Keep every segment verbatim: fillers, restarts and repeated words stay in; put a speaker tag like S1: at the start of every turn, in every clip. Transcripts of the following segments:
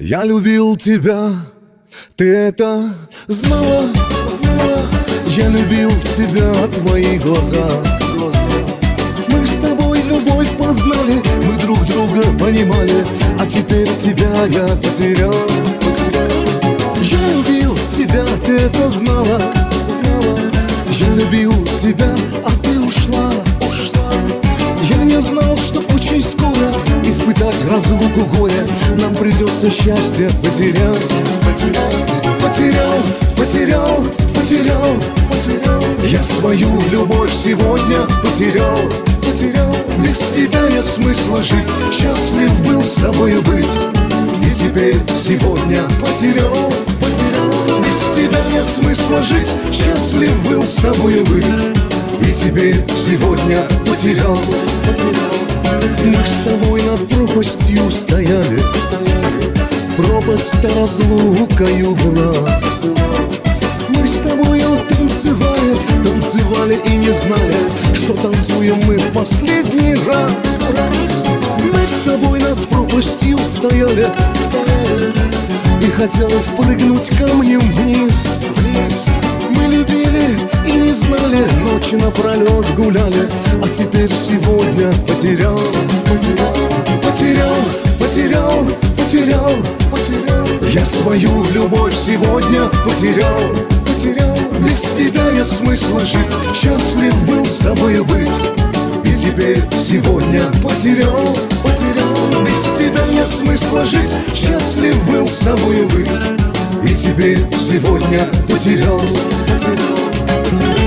S1: Я любил тебя, ты это знала, знала. Я любил тебя, твои глаза, глаза. Мы с тобой любовь познали, мы друг друга понимали, а теперь тебя я потерял, потерял. Я любил тебя, ты это знала, знала. Я любил тебя, а ты ушла, ушла. Я не знал, что очень скоро испытать разлуку горя нам придется счастье потерять, потерять. Потерял, потерял, потерял, потерял. Я свою любовь сегодня потерял, потерял. Без тебя нет смысла жить, счастлив был с тобою быть. И теперь сегодня потерял, потерял. Без тебя нет смысла жить, счастлив был с тобою быть. И теперь сегодня потерял, потерял. Мы с тобой над пропастью стояли, стояли. Пропасть разлукою была. Мы с тобою танцевали, танцевали и не знали, что танцуем мы в последний раз. Мы с тобой над пропастью стояли, стояли. И хотелось прыгнуть камнем вниз, вниз. Мы любили и не знали, ночи напролет гуляли, а теперь сегодня потерял, потерял, потерял, потерял, потерял, потерял. Я свою любовь сегодня потерял, потерял. Без тебя нет смысла жить, счастлив был с тобою быть. И теперь сегодня потерял, потерял. Без тебя нет смысла жить, счастлив был с тобою быть. И теперь сегодня потерял, потерял, потерял.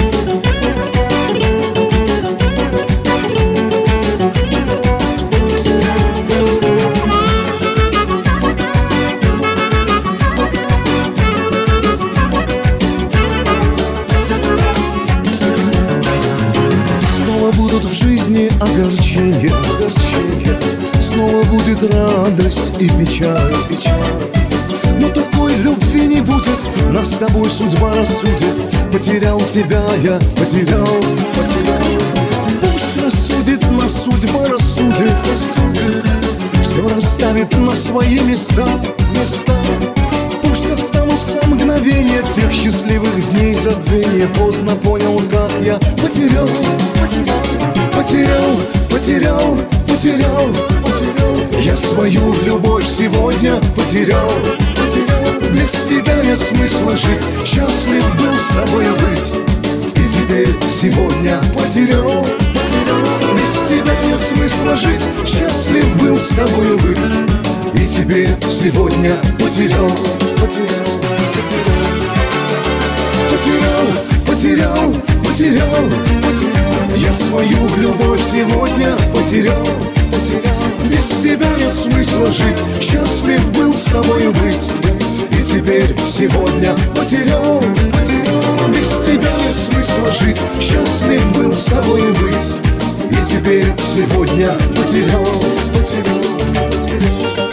S1: Будут в жизни огорчения, огорчения. Снова будет радость и печаль, печаль. Но такой любви не будет, нас с тобой судьба рассудит. Потерял тебя я, потерял, потерял. Пусть рассудит, нас судьба рассудит, рассудит. Все расставит на свои места, места. Пусть останутся мгновения тех счастливых дней забвения. Поздно понял, как я потерял, потерял, потерял, потерял, потерял, потерял. Я свою любовь сегодня потерял, потерял. Без тебя нет смысла жить, счастлив был с тобою быть. И теперь сегодня потерял, потерял. Без тебя нет смысла жить, счастлив был с тобою быть. И теперь сегодня потерял, потерял, потерял. Потерял, потерял, потерял, потерял. Я свою любовь сегодня потерял, потерял. Без тебя нет смысла жить, счастлив был с тобою быть. И теперь сегодня потерял, потерял. Без тебя нет смысла жить, счастлив был с тобою быть. И теперь сегодня потерял, потерял, потерял.